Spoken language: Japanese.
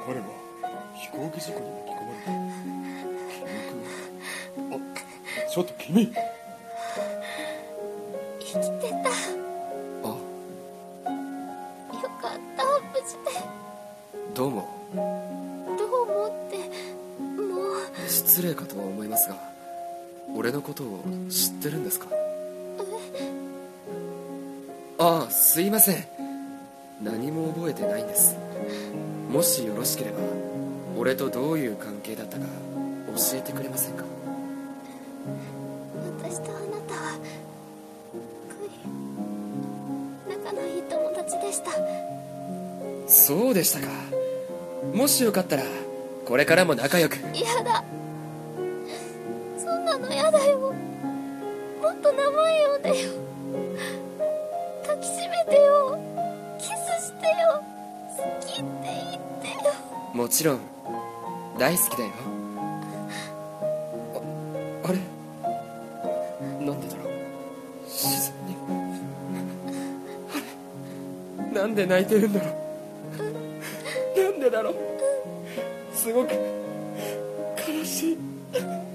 彼は飛行機事故に巻き込まれた。記憶。ちょっと君。 生きてた。 あ、 よかった、無事で。 どうも。 どうもってもう。 失礼かとは思いますが、俺のことを知ってるんですか？ああ、すいません。何も覚えてないんです。もしよろしければ俺とどういう関係だったか教えてくれませんか？ 私とあなたは仲のいい友達でした。 そうでしたか。もしよかったらこれからも仲良く。 やだ、そんなのやだよ。もっと名前呼んでよ。抱きしめてよ。キスしてよ。好きって言ってよ。 もちろん大好きだよ。あれなんでだろう。自然にあれなんで泣いてるんだろう。なんでだろう。すごく悲しい。